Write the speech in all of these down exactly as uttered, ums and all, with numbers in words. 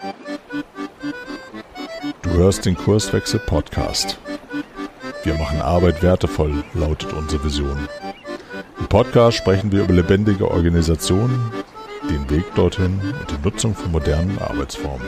Du hörst den Kurswechsel-Podcast. Wir machen Arbeit wertevoll, lautet unsere Vision. Im Podcast sprechen wir über lebendige Organisationen, den Weg dorthin und die Nutzung von modernen Arbeitsformen.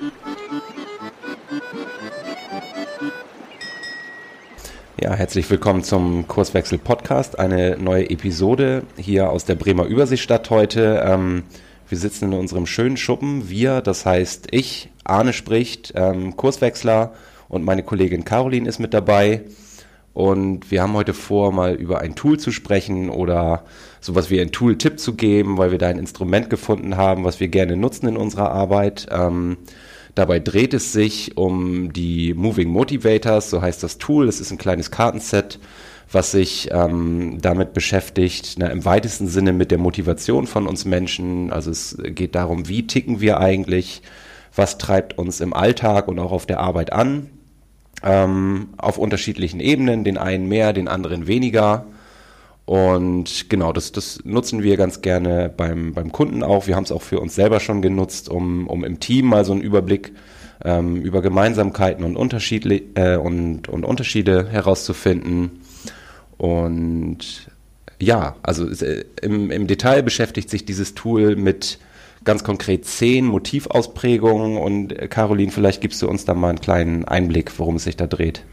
Ja, herzlich willkommen zum Kurswechsel-Podcast, eine neue Episode hier aus der Bremer Überseestadt heute. Ähm, wir sitzen in unserem schönen Schuppen, wir, das heißt ich, Arne spricht, ähm, Kurswechsler und meine Kollegin Caroline ist mit dabei. Und wir haben heute vor, mal über ein Tool zu sprechen oder sowas wie einen Tool-Tipp zu geben, weil wir da ein Instrument gefunden haben, was wir gerne nutzen in unserer Arbeit. Ähm, Dabei dreht es sich um die Moving Motivators, so heißt das Tool. Es ist ein kleines Kartenset, was sich ähm, damit beschäftigt, na, im weitesten Sinne mit der Motivation von uns Menschen. Also es geht darum, wie ticken wir eigentlich, was treibt uns im Alltag und auch auf der Arbeit an, ähm, auf unterschiedlichen Ebenen, den einen mehr, den anderen weniger. Und genau, das, das nutzen wir ganz gerne beim, beim Kunden auch. Wir haben es auch für uns selber schon genutzt, um, um im Team mal so einen Überblick ähm, über Gemeinsamkeiten und, Unterschiede, äh, und, und Unterschiede herauszufinden. Und ja, also äh, im, im Detail beschäftigt sich dieses Tool mit ganz konkret zehn Motivausprägungen. Und äh, Caroline, vielleicht gibst du uns da mal einen kleinen Einblick, worum es sich da dreht.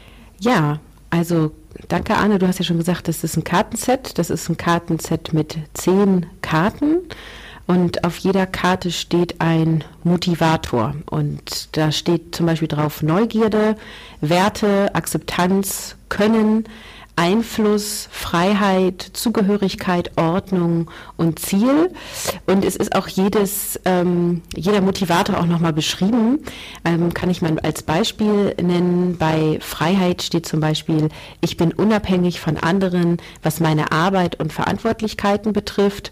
Ja, also danke Arne, du hast ja schon gesagt, das ist ein Kartenset. Das ist ein Kartenset mit zehn Karten und auf jeder Karte steht ein Motivator und da steht zum Beispiel drauf Neugierde, Werte, Akzeptanz, Können, Einfluss, Freiheit, Zugehörigkeit, Ordnung und Ziel. Und es ist auch jedes, ähm, jeder Motivator auch nochmal beschrieben. Ähm, kann ich mal als Beispiel nennen. Bei Freiheit steht zum Beispiel, ich bin unabhängig von anderen, was meine Arbeit und Verantwortlichkeiten betrifft.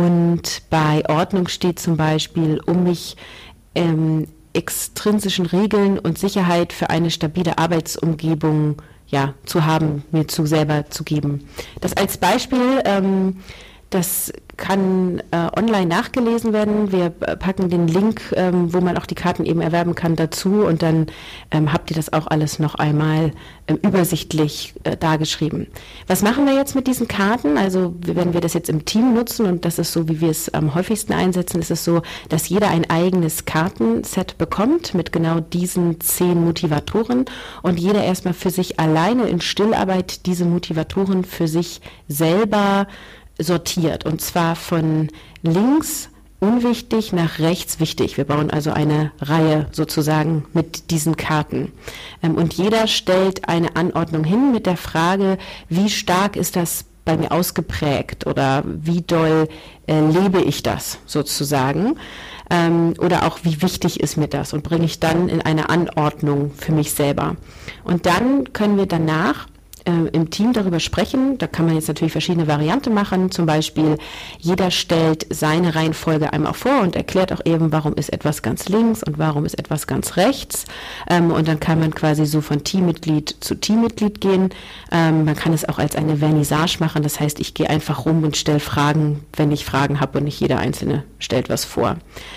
Und bei Ordnung steht zum Beispiel, um mich ähm, extrinsischen Regeln und Sicherheit für eine stabile Arbeitsumgebung ja, zu haben, mir zu selber zu geben. Das als Beispiel, ähm, das kann äh, online nachgelesen werden. Wir äh, packen den Link, ähm, wo man auch die Karten eben erwerben kann, dazu und dann ähm, habt ihr das auch alles noch einmal ähm, übersichtlich äh, dargeschrieben. Was machen wir jetzt mit diesen Karten? Also wenn wir das jetzt im Team nutzen und das ist so, wie wir es am häufigsten einsetzen, ist es so, dass jeder ein eigenes Kartenset bekommt mit genau diesen zehn Motivatoren und jeder erstmal für sich alleine in Stillarbeit diese Motivatoren für sich selber sortiert und zwar von links unwichtig nach rechts wichtig. Wir bauen also eine Reihe sozusagen mit diesen Karten. Und jeder stellt eine Anordnung hin mit der Frage, wie stark ist das bei mir ausgeprägt oder wie doll äh, lebe ich das sozusagen ähm, oder auch wie wichtig ist mir das und bringe ich dann in eine Anordnung für mich selber. Und dann können wir danach im Team darüber sprechen. Da kann man jetzt natürlich verschiedene Varianten machen. Zum Beispiel, jeder stellt seine Reihenfolge einmal vor und erklärt auch eben, warum ist etwas ganz links und warum ist etwas ganz rechts. Ähm, und dann kann man quasi so von Teammitglied zu Teammitglied gehen. Ähm, man kann es auch als eine Vernissage machen. Das heißt, ich gehe einfach rum und stelle Fragen, wenn ich Fragen habe und nicht jeder Einzelne stellt was vor.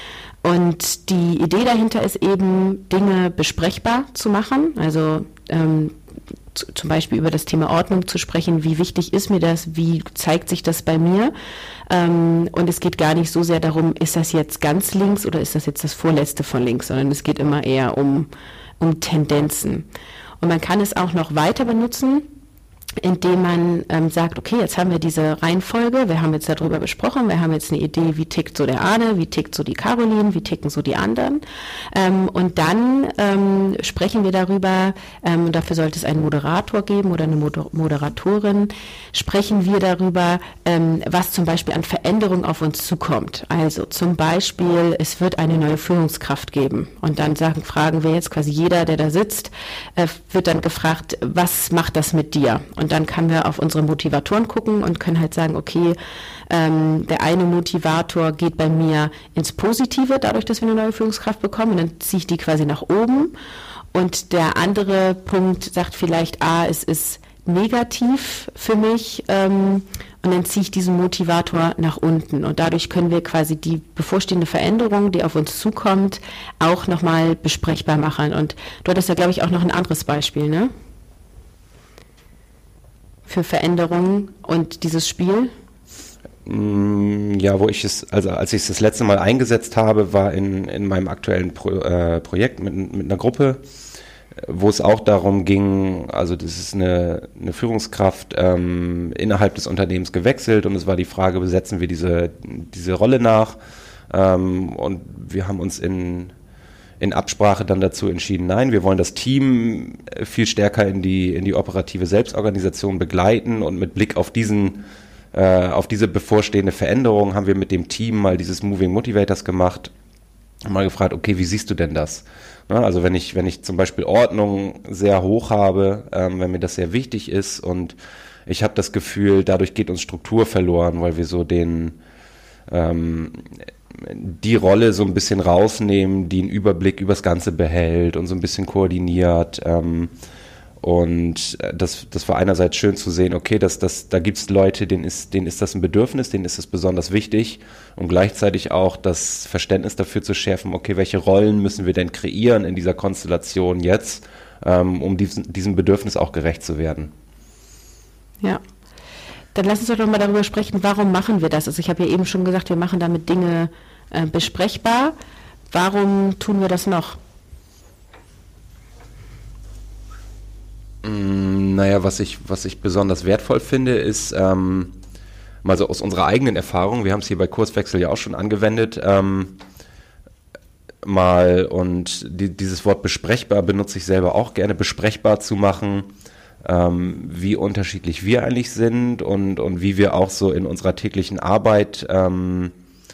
Und die Idee dahinter ist eben, Dinge besprechbar zu machen. Also ähm, zum Beispiel über das Thema Ordnung zu sprechen, wie wichtig ist mir das, wie zeigt sich das bei mir ähm, und es geht gar nicht so sehr darum, ist das jetzt ganz links oder ist das jetzt das Vorletzte von links, sondern es geht immer eher um, um Tendenzen. Und man kann es auch noch weiter benutzen, indem man ähm, sagt, okay, jetzt haben wir diese Reihenfolge, wir haben jetzt darüber gesprochen, wir haben jetzt eine Idee, wie tickt so der Arne, wie tickt so die Caroline, wie ticken so die anderen ähm, und dann ähm, sprechen wir darüber, ähm, dafür sollte es einen Moderator geben oder eine Moder- Moderatorin, sprechen wir darüber, ähm, was zum Beispiel an Veränderungen auf uns zukommt. Also zum Beispiel, es wird eine neue Führungskraft geben und dann sagen, fragen wir jetzt quasi jeder, der da sitzt, äh, wird dann gefragt, was macht das mit dir? Und dann können wir auf unsere Motivatoren gucken und können halt sagen, okay, ähm, der eine Motivator geht bei mir ins Positive, dadurch, dass wir eine neue Führungskraft bekommen. Und dann ziehe ich die quasi nach oben. Und der andere Punkt sagt vielleicht, ah, es ist negativ für mich ähm, und dann ziehe ich diesen Motivator nach unten. Und dadurch können wir quasi die bevorstehende Veränderung, die auf uns zukommt, auch nochmal besprechbar machen. Und du hattest ja, glaube ich, auch noch ein anderes Beispiel, ne? Für Veränderungen und dieses Spiel. Ja, wo ich es, also als ich es das letzte Mal eingesetzt habe, war in, in meinem aktuellen Pro, äh, Projekt mit, mit einer Gruppe, wo es auch darum ging, also das ist eine, eine Führungskraft ähm, innerhalb des Unternehmens gewechselt und es war die Frage, besetzen wir diese, diese Rolle nach, ähm, und wir haben uns in, in Absprache dann dazu entschieden, nein, wir wollen das Team viel stärker in die, in die operative Selbstorganisation begleiten und mit Blick auf diesen auf diese bevorstehende Veränderung haben wir mit dem Team mal dieses Moving Motivators gemacht und mal gefragt, okay, wie siehst du denn das? Also wenn ich, wenn ich zum Beispiel Ordnung sehr hoch habe, ähm, wenn mir das sehr wichtig ist und ich habe das Gefühl, dadurch geht uns Struktur verloren, weil wir so den ähm, die Rolle so ein bisschen rausnehmen, die einen Überblick übers Ganze behält und so ein bisschen koordiniert, ähm, und das, das war einerseits schön zu sehen, okay, das, das, da gibt es Leute, denen ist, denen ist das ein Bedürfnis, denen ist das besonders wichtig und gleichzeitig auch das Verständnis dafür zu schärfen, okay, welche Rollen müssen wir denn kreieren in dieser Konstellation jetzt, ähm, um diesen, diesem Bedürfnis auch gerecht zu werden. Ja, dann lass uns doch noch mal darüber sprechen, warum machen wir das? Also ich habe ja eben schon gesagt, wir machen damit Dinge äh, besprechbar. Warum tun wir das noch? Naja, was ich, was ich besonders wertvoll finde, ist, ähm, mal so aus unserer eigenen Erfahrung, wir haben es hier bei Kurswechsel ja auch schon angewendet, ähm, mal, und die, dieses Wort besprechbar benutze ich selber auch gerne, besprechbar zu machen, ähm, wie unterschiedlich wir eigentlich sind und, und wie wir auch so in unserer täglichen Arbeit ähm,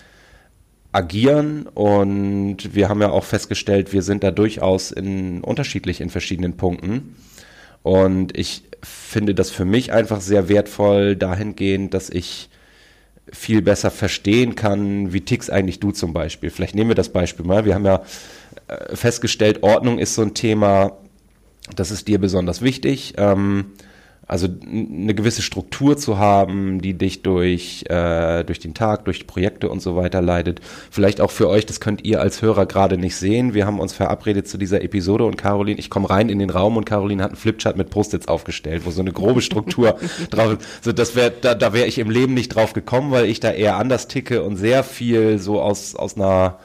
agieren, und wir haben ja auch festgestellt, wir sind da durchaus in, unterschiedlich in verschiedenen Punkten. Und ich finde das für mich einfach sehr wertvoll dahingehend, dass ich viel besser verstehen kann, wie tickst eigentlich du zum Beispiel. Vielleicht nehmen wir das Beispiel mal. Wir haben ja festgestellt, Ordnung ist so ein Thema, das ist dir besonders wichtig. Ähm, also eine gewisse Struktur zu haben, die dich durch, äh, durch den Tag, durch Projekte und so weiter leitet. Vielleicht auch für euch, das könnt ihr als Hörer gerade nicht sehen. Wir haben uns verabredet zu dieser Episode und Caroline, ich komme rein in den Raum und Caroline hat einen Flipchart mit Post-its aufgestellt, wo so eine grobe Struktur drauf ist. So, das wär, da, da wäre ich im Leben nicht drauf gekommen, weil ich da eher anders ticke und sehr viel so aus, aus einer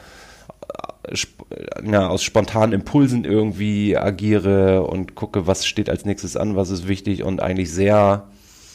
Ja, aus spontanen Impulsen irgendwie agiere und gucke, was steht als nächstes an, was ist wichtig, und eigentlich sehr,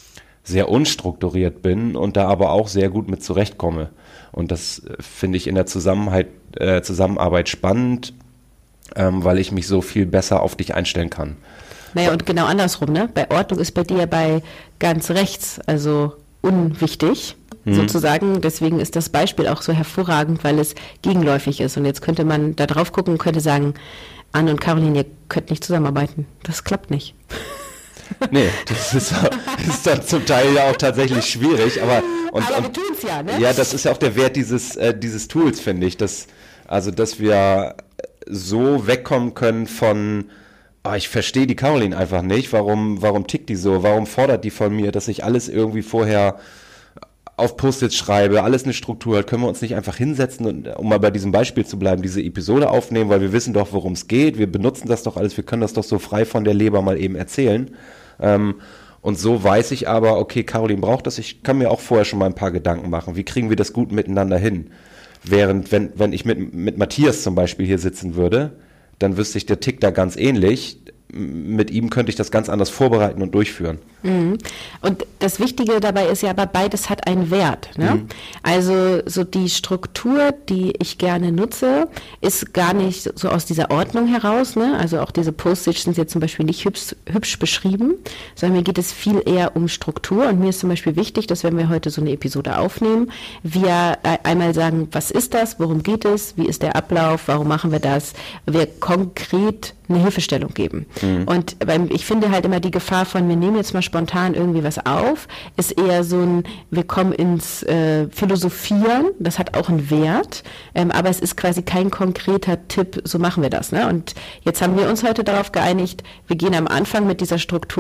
sehr unstrukturiert bin und da aber auch sehr gut mit zurechtkomme. Und das finde ich in der Zusammenarbeit, äh, Zusammenarbeit spannend, ähm, weil ich mich so viel besser auf dich einstellen kann. Naja, und genau andersrum, ne? Bei Ordnung ist bei dir bei ganz rechts, also unwichtig. Sozusagen, deswegen ist das Beispiel auch so hervorragend, weil es gegenläufig ist. Und jetzt könnte man da drauf gucken und könnte sagen, Anne und Caroline, ihr könnt nicht zusammenarbeiten. Das klappt nicht. Nee, das ist, ist dann zum Teil ja auch tatsächlich schwierig. Aber, und, aber wir und, tun es ja, ne? Ja, das ist ja auch der Wert dieses, äh, dieses Tools, finde ich. Dass, also, dass wir so wegkommen können von, oh, ich verstehe die Caroline einfach nicht. Warum, warum tickt die so? Warum fordert die von mir, dass ich alles irgendwie vorher auf Post-its schreibe, alles eine Struktur hat, können wir uns nicht einfach hinsetzen und, um mal bei diesem Beispiel zu bleiben, diese Episode aufnehmen, weil wir wissen doch, worum es geht, wir benutzen das doch alles, wir können das doch so frei von der Leber mal eben erzählen. Ähm, und so weiß ich aber, okay, Caroline braucht das, ich kann mir auch vorher schon mal ein paar Gedanken machen, wie kriegen wir das gut miteinander hin? Während, wenn, wenn ich mit, mit Matthias zum Beispiel hier sitzen würde, dann wüsste ich, der tickt da ganz ähnlich. Mit ihm könnte ich das ganz anders vorbereiten und durchführen. Mhm. Und das Wichtige dabei ist ja aber, beides hat einen Wert. Ne? Mhm. Also so die Struktur, die ich gerne nutze, ist gar nicht so aus dieser Ordnung heraus. Ne? Also auch diese Post-its sind jetzt zum Beispiel nicht hübsch, hübsch beschrieben, sondern mir geht es viel eher um Struktur. Und mir ist zum Beispiel wichtig, dass wenn wir heute so eine Episode aufnehmen, wir einmal sagen, was ist das, worum geht es, wie ist der Ablauf, warum machen wir das, wir konkret eine Hilfestellung geben. Mhm. Und beim, ich finde halt immer die Gefahr von, wir nehmen jetzt mal spontan irgendwie was auf, ist eher so ein, wir kommen ins äh, Philosophieren, das hat auch einen Wert, ähm, aber es ist quasi kein konkreter Tipp, so machen wir das. Ne? Und jetzt haben wir uns heute darauf geeinigt, wir gehen am Anfang mit dieser Struktur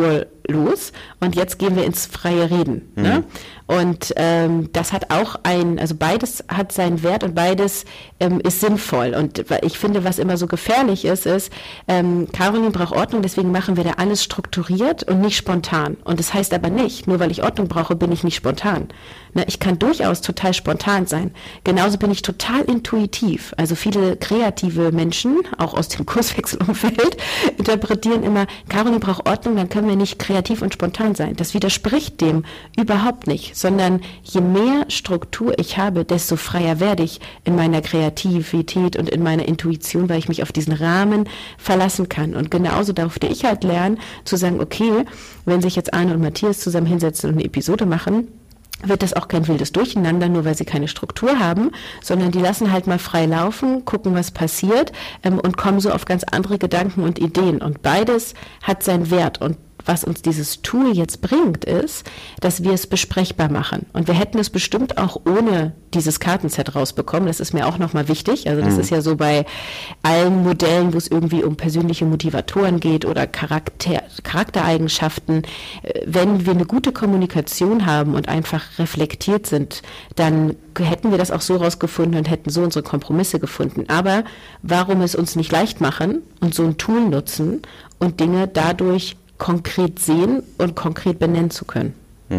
los und jetzt gehen wir ins freie Reden. Mhm. Ne? Und ähm, das hat auch ein, also beides hat seinen Wert und beides ähm, ist sinnvoll. Und ich finde, was immer so gefährlich ist, ist, ähm, Caroline braucht Ordnung, deswegen machen wir da alles strukturiert und nicht spontan. Und das heißt aber nicht, nur weil ich Ordnung brauche, bin ich nicht spontan. Ne? Ich kann durchaus total spontan sein. Genauso bin ich total intuitiv. Also viele kreative Menschen, auch aus dem Kurswechselumfeld, interpretieren immer, Caroline braucht Ordnung, dann können wir nicht kreativ und spontan sein. Das widerspricht dem überhaupt nicht, sondern je mehr Struktur ich habe, desto freier werde ich in meiner Kreativität und in meiner Intuition, weil ich mich auf diesen Rahmen verlassen kann. Und genauso durfte ich halt lernen, zu sagen, okay, wenn sich jetzt Arne und Matthias zusammen hinsetzen und eine Episode machen, wird das auch kein wildes Durcheinander, nur weil sie keine Struktur haben, sondern die lassen halt mal frei laufen, gucken, was passiert ähm, und kommen so auf ganz andere Gedanken und Ideen. Und beides hat seinen Wert. Und was uns dieses Tool jetzt bringt, ist, dass wir es besprechbar machen. Und wir hätten es bestimmt auch ohne dieses Kartenset rausbekommen. Das ist mir auch nochmal wichtig. Also das mhm. ist ja so bei allen Modellen, wo es irgendwie um persönliche Motivatoren geht oder Charakter, Charaktereigenschaften. Wenn wir eine gute Kommunikation haben und einfach reflektiert sind, dann hätten wir das auch so rausgefunden und hätten so unsere Kompromisse gefunden. Aber warum es uns nicht leicht machen und so ein Tool nutzen und Dinge dadurch konkret sehen und konkret benennen zu können.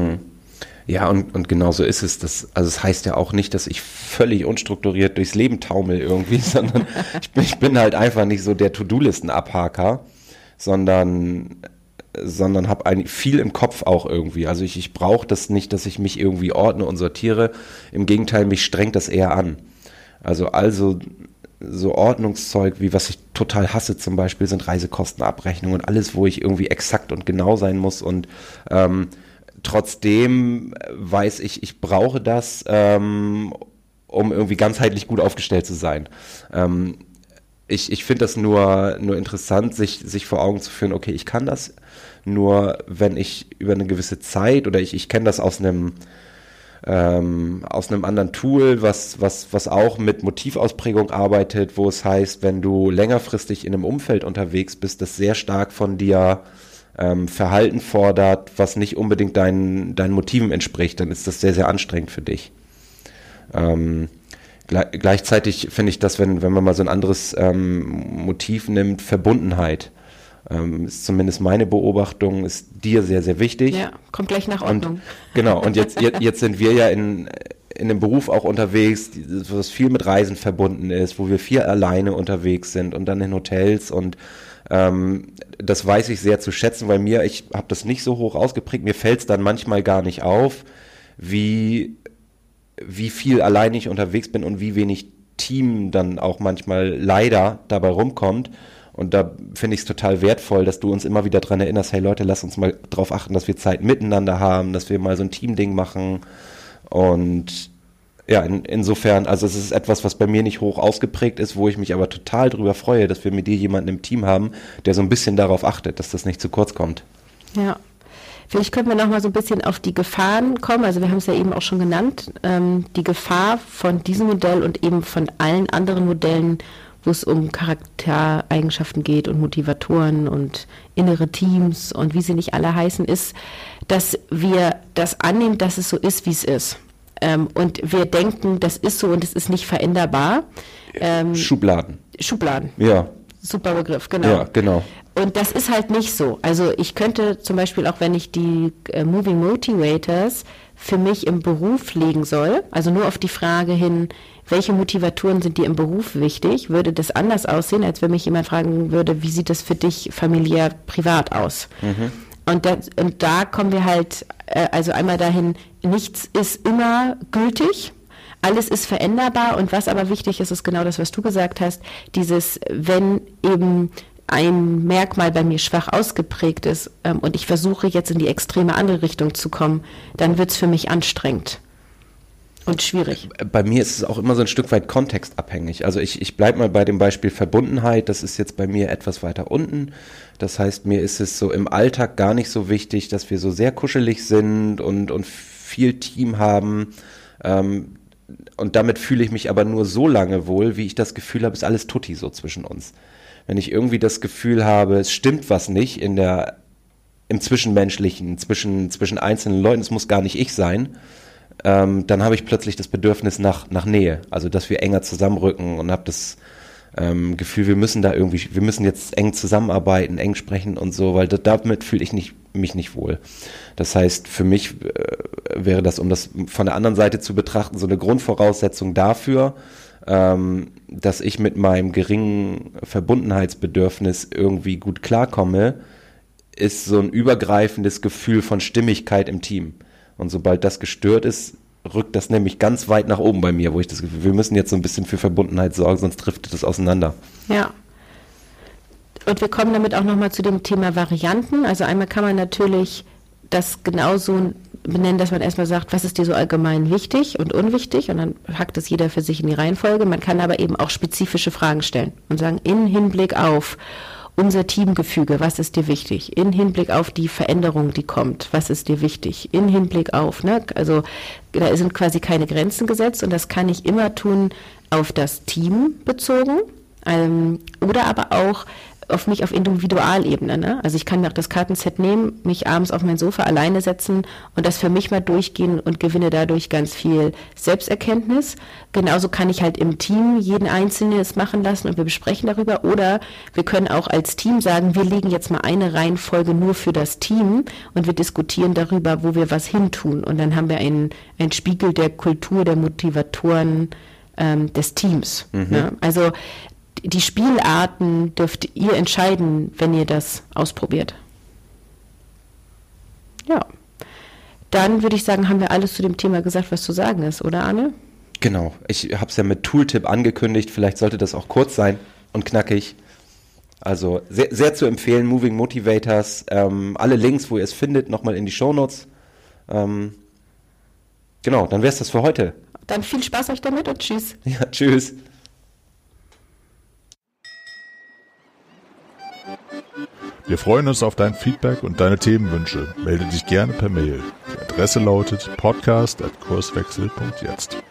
Ja, und, und genau so ist es. Das, also es heißt ja auch nicht, dass ich völlig unstrukturiert durchs Leben taumel irgendwie, sondern ich bin, ich bin halt einfach nicht so der To-Do-Listen-Abhaker, sondern, sondern habe eigentlich viel im Kopf auch irgendwie. Also ich, ich brauche das nicht, dass ich mich irgendwie ordne und sortiere. Im Gegenteil, mich strengt das eher an. Also also so Ordnungszeug, wie was ich total hasse zum Beispiel, sind Reisekostenabrechnungen und alles, wo ich irgendwie exakt und genau sein muss und ähm, trotzdem weiß ich, ich brauche das, ähm, um irgendwie ganzheitlich gut aufgestellt zu sein. Ähm, ich ich finde das nur, nur interessant, sich, sich vor Augen zu führen, okay, ich kann das, nur wenn ich über eine gewisse Zeit oder ich, ich kenne das aus einem Ähm, aus einem anderen Tool, was, was, was auch mit Motivausprägung arbeitet, wo es heißt, wenn du längerfristig in einem Umfeld unterwegs bist, das sehr stark von dir ähm, Verhalten fordert, was nicht unbedingt deinen, deinen Motiven entspricht, dann ist das sehr, sehr anstrengend für dich. Ähm, gle- gleichzeitig finde ich das, wenn, wenn man mal so ein anderes ähm, Motiv nimmt, Verbundenheit. Ähm, ist zumindest meine Beobachtung, ist dir sehr, sehr wichtig. Ja, kommt gleich nach Ordnung. Und, genau, und jetzt, jetzt, jetzt sind wir ja in, in einem Beruf auch unterwegs, was viel mit Reisen verbunden ist, wo wir viel alleine unterwegs sind und dann in Hotels und ähm, das weiß ich sehr zu schätzen, weil mir, ich habe das nicht so hoch ausgeprägt, mir fällt es dann manchmal gar nicht auf, wie, wie viel alleine ich unterwegs bin und wie wenig Team dann auch manchmal leider dabei rumkommt. Und da finde ich es total wertvoll, dass du uns immer wieder dran erinnerst, hey Leute, lass uns mal drauf achten, dass wir Zeit miteinander haben, dass wir mal so ein Teamding machen. Und ja, in, insofern, also es ist etwas, was bei mir nicht hoch ausgeprägt ist, wo ich mich aber total drüber freue, dass wir mit dir jemanden im Team haben, der so ein bisschen darauf achtet, dass das nicht zu kurz kommt. Ja. Vielleicht könnten wir noch mal so ein bisschen auf die Gefahren kommen. Also wir haben es ja eben auch schon genannt. Ähm, die Gefahr von diesem Modell und eben von allen anderen Modellen, wo es um Charaktereigenschaften geht und Motivatoren und innere Teams und wie sie nicht alle heißen, ist, dass wir das annehmen, dass es so ist, wie es ist. Ähm, und wir denken, das ist so und es ist nicht veränderbar. Ähm, Schubladen. Schubladen. Ja. Super Begriff, genau. Ja, genau. Und das ist halt nicht so. Also ich könnte zum Beispiel, auch wenn ich die äh, Moving Motivators für mich im Beruf legen soll, also nur auf die Frage hin, welche Motivatoren sind dir im Beruf wichtig, würde das anders aussehen, als wenn mich jemand fragen würde, wie sieht das für dich familiär, privat aus? Mhm. Und, das, und da kommen wir halt, äh, also einmal dahin, nichts ist immer gültig, alles ist veränderbar und was aber wichtig ist, ist genau das, was du gesagt hast, dieses, wenn eben ein Merkmal bei mir schwach ausgeprägt ist ähm, und ich versuche jetzt in die extreme andere Richtung zu kommen, dann wird es für mich anstrengend und schwierig. Bei mir ist es auch immer so ein Stück weit kontextabhängig. Also ich, ich bleibe mal bei dem Beispiel Verbundenheit, das ist jetzt bei mir etwas weiter unten. Das heißt, mir ist es so im Alltag gar nicht so wichtig, dass wir so sehr kuschelig sind und, und viel Team haben. Ähm, und damit fühle ich mich aber nur so lange wohl, wie ich das Gefühl habe, ist alles tutti so zwischen uns. Wenn ich irgendwie das Gefühl habe, es stimmt was nicht in der im Zwischenmenschlichen, zwischen, zwischen einzelnen Leuten, es muss gar nicht ich sein, ähm, dann habe ich plötzlich das Bedürfnis nach, nach Nähe, also dass wir enger zusammenrücken und habe das ähm, Gefühl, wir müssen da irgendwie, wir müssen jetzt eng zusammenarbeiten, eng sprechen und so, weil das, damit fühle ich nicht, mich nicht wohl. Das heißt, für mich äh, wäre das, um das von der anderen Seite zu betrachten, so eine Grundvoraussetzung dafür, ähm, dass ich mit meinem geringen Verbundenheitsbedürfnis irgendwie gut klarkomme, ist so ein übergreifendes Gefühl von Stimmigkeit im Team. Und sobald das gestört ist, rückt das nämlich ganz weit nach oben bei mir, wo ich das Gefühl, wir müssen jetzt so ein bisschen für Verbundenheit sorgen, sonst driftet das auseinander. Ja. Und wir kommen damit auch nochmal zu dem Thema Varianten. Also einmal kann man natürlich das genauso benennen, dass man erstmal sagt, was ist dir so allgemein wichtig und unwichtig, und dann packt es jeder für sich in die Reihenfolge. Man kann aber eben auch spezifische Fragen stellen und sagen, in Hinblick auf unser Teamgefüge, was ist dir wichtig? In Hinblick auf die Veränderung, die kommt, was ist dir wichtig? In Hinblick auf, ne, also da sind quasi keine Grenzen gesetzt, und das kann ich immer tun auf das Team bezogen, ähm, oder aber auch auf mich auf Individualebene. Ne? Also ich kann mir auch das Kartenset nehmen, mich abends auf mein Sofa alleine setzen und das für mich mal durchgehen und gewinne dadurch ganz viel Selbsterkenntnis. Genauso kann ich halt im Team jeden Einzelnen es machen lassen und wir besprechen darüber. Oder wir können auch als Team sagen, wir legen jetzt mal eine Reihenfolge nur für das Team und wir diskutieren darüber, wo wir was hintun. Und dann haben wir einen, einen Spiegel der Kultur, der Motivatoren ähm, des Teams. Mhm. Ne? Also die Spielarten dürft ihr entscheiden, wenn ihr das ausprobiert. Ja, dann würde ich sagen, haben wir alles zu dem Thema gesagt, was zu sagen ist, oder Arne? Genau, ich habe es ja mit Tooltip angekündigt, vielleicht sollte das auch kurz sein und knackig. Also sehr, sehr zu empfehlen, Moving Motivators, ähm, alle Links, wo ihr es findet, nochmal in die Shownotes. Ähm, genau, dann wäre es das für heute. Dann viel Spaß euch damit und tschüss. Ja, tschüss. Wir freuen uns auf dein Feedback und deine Themenwünsche. Melde dich gerne per Mail. Die Adresse lautet podcast at kurswechsel punkt jetzt.